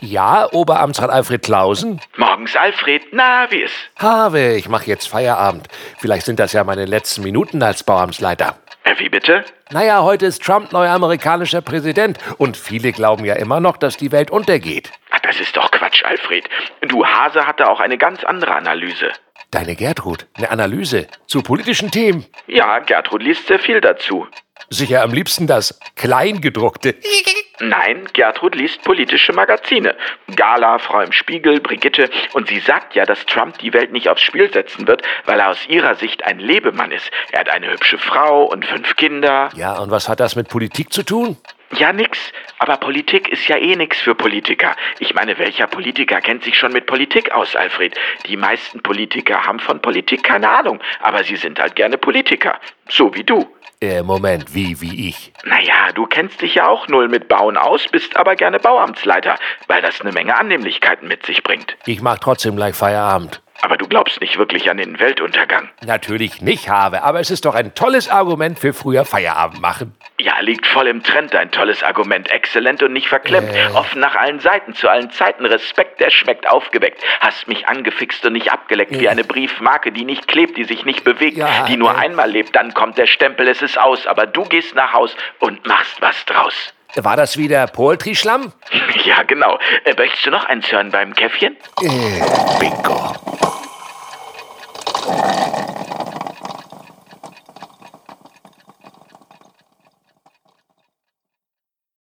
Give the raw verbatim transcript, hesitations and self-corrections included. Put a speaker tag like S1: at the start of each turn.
S1: Ja, Oberamtsrat Alfred Klausen?
S2: Morgens, Alfred. Na, wie ist?
S1: Habe, ich mache jetzt Feierabend. Vielleicht sind das ja meine letzten Minuten als Bauamtsleiter.
S2: Äh, wie bitte?
S1: Naja, heute ist Trump neuer amerikanischer Präsident. Und viele glauben ja immer noch, dass die Welt untergeht.
S2: Ach, das ist doch Quatsch, Alfred. Du, Hase hatte auch eine ganz andere Analyse.
S1: Deine Gertrud, eine Analyse zu politischen Themen.
S2: Ja, Gertrud liest sehr viel dazu.
S1: Sicher am liebsten das Kleingedruckte.
S2: Nein, Gertrud liest politische Magazine. Gala, Frau im Spiegel, Brigitte. Und sie sagt ja, dass Trump die Welt nicht aufs Spiel setzen wird, weil er aus ihrer Sicht ein Lebemann ist. Er hat eine hübsche Frau und fünf Kinder.
S1: Ja, und was hat das mit Politik zu tun?
S2: Ja, nix. Aber Politik ist ja eh nix für Politiker. Ich meine, welcher Politiker kennt sich schon mit Politik aus, Alfred? Die meisten Politiker haben von Politik keine Ahnung, aber sie sind halt gerne Politiker. So wie du.
S1: Äh, Moment, wie, wie ich?
S2: Naja, du kennst dich ja auch null mit Bauen aus, bist aber gerne Bauamtsleiter, weil das eine Menge Annehmlichkeiten mit sich bringt.
S1: Ich mach trotzdem gleich Feierabend.
S2: Aber du glaubst nicht wirklich an den Weltuntergang.
S1: Natürlich nicht, Habe, aber es ist doch ein tolles Argument für früher Feierabend machen.
S2: Ja, liegt voll im Trend, dein tolles Argument. Exzellent und nicht verklemmt.
S1: Äh.
S2: Offen nach allen Seiten, zu allen Zeiten. Respekt, der schmeckt, aufgeweckt. Hast mich angefixt und nicht abgeleckt, wie eine Briefmarke, die nicht klebt, die sich nicht bewegt,
S1: Ja,
S2: die nur
S1: äh.
S2: einmal lebt. Dann kommt der Stempel, es ist aus. Aber du gehst nach Haus und machst was draus.
S1: War das wieder Poultry-Schlamm?
S2: Ja, genau. Äh, möchtest du noch eins hören beim Käffchen?
S1: Äh, Bingo.